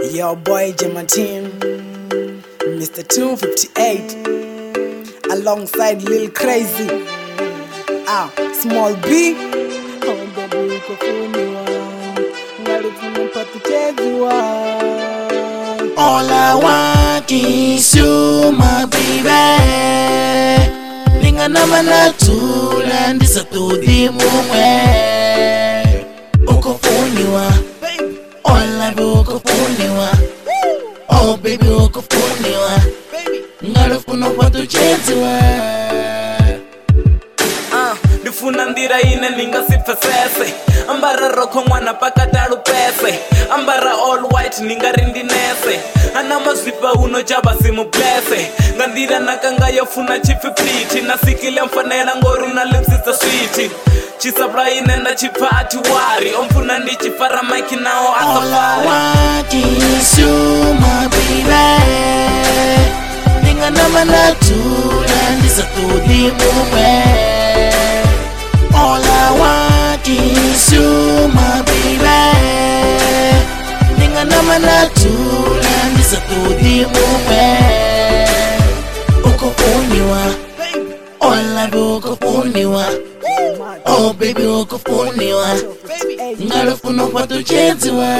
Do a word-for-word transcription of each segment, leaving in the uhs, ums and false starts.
Your boy Jamatin, Mister two fifty-eight, alongside Lil Crazy, ah, Small B. All I want is you, my baby. Ninga nama na tula ndisa tudi mumwe. Uko funiwa, all I do uko funiwa. Oh baby uko funiwa, ngalo funo watu chetiwa. Ah, ndifuna ndira ine ninga sipfesese. Ambara roko mwana pakata lupese. Ambara all white ninga rindinese. Ana mazipa uno jaba simu blese. Ngandira nakanga yafuna chifi pliti. Nasikile mfanera ngoru na lips is a sweetie. Chisabra inenda chipati wari. Omfuna ndi chifara maiki nao asafari. All I want is you, my baby. Ninga nama na tula ndisa tudi mumwe. All I want is you, my baby. Ninga nama na tula ndisa tudi mumwe. Uko funiwa, all I do uko funiwa. Oh baby uko funiwa, ngalo funo watu chetiwa.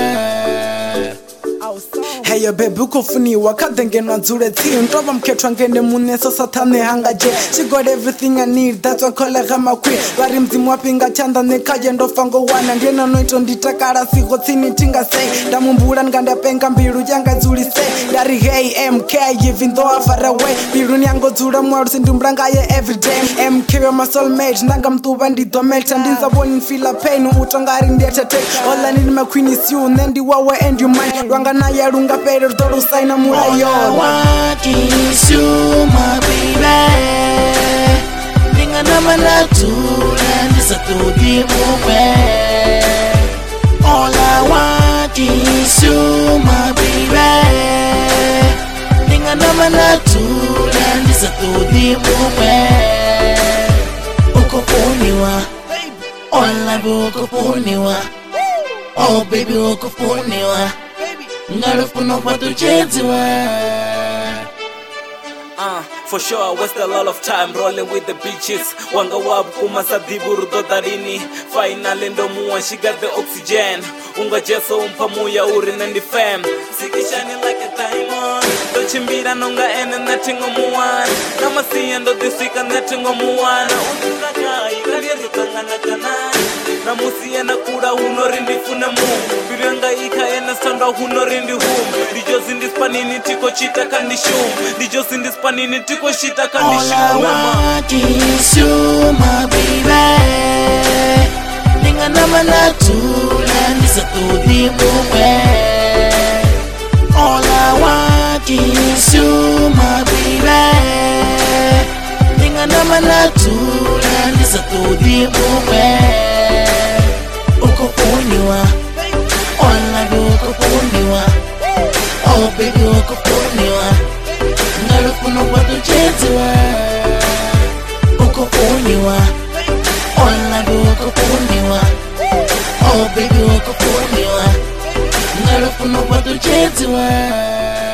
Hey yo baby uko funiwa kadenge nwanzure tea Ntoba mketwa ngende muneso satane hangaje She got everything I need, that's why call her my queen Wari mzimu wapinga chanda nekaje ndo fango wana Ndiena noito nditakara sigo tini tinga say Damumbura nganda penga mbiru janga zuli say Dari hey M K even though I'm far away Biru nyango zura mwaru sindumbranga ye everyday M K you're my soulmate, nanga mtuba ndito melta Ndinza boni feel pain, utongari ndiete take All I need my queen is you, nendi wawe and you mine Rwanga na ya runga pere doro saina mula yo All I want is you, my baby. Ninga nama na tula ndisa tudi mumwe. All I want is you, my baby. Ninga nama na tula ndisa tudi mumwe. Uko funiwa, all I do uko funiwa. Oh baby uko funiwa, ngalo funo watu chetiwa. Uh, for sure, I wasted a lot of time rolling with the bitches. Wanga wabu kumasadibu rudodarini. Finally ndo muwa, she got the oxygen. Unga jeso umpamuya uri nendi fam. Siki shining like a diamond. Do chimbira nonga ene netingo muwan. Namasiya ndo disika netingo muwan. Undura kai, kariya rutangana kanai. Namusiya nakura hunorindi funemu. Biranga ika ene sanda hunorindi hum. Dijos in this panini tiko chita kandishum. Dijos in this panini tiko shita kandishum. All I want is you, my baby. Ninga nama na tula ndisa tudi mumwe. All I want is you, my baby. Ninga nama na tula ndisa tudi mumwe. Uko funiwa, all I do uko funiwa. Oh baby uko funiwa, ngalo funo watu chetiwa. Uko funiwa, all I do uko funiwa. Oh baby uko funiwa, ngalo funo watu chetiwa.